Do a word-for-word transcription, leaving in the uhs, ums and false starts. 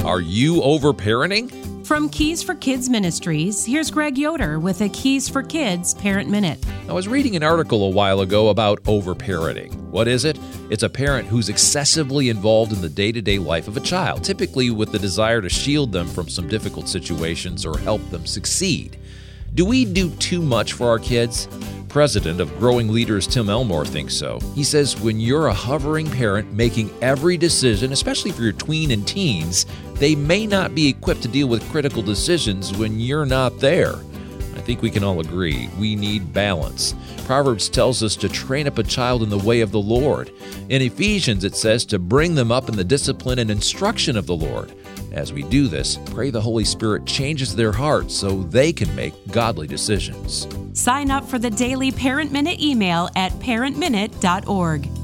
Are you overparenting? From Keys for Kids Ministries, here's Greg Yoder with a Keys for Kids Parent Minute. I was reading an article a while ago about overparenting. What is it? It's a parent who's excessively involved in the day-to-day life of a child, typically with the desire to shield them from some difficult situations or help them succeed. Do we do too much for our kids? President of Growing Leaders Tim Elmore thinks so. He says when you're a hovering parent making every decision, especially for your tween and teens, they may not be equipped to deal with critical decisions when you're not there. I think we can all agree we need balance. Proverbs tells us to train up a child in the way of the Lord. In Ephesians, it says to bring them up in the discipline and instruction of the Lord. As we do this, pray the Holy Spirit changes their hearts so they can make godly decisions. Sign up for the daily Parent Minute email at parent minute dot org.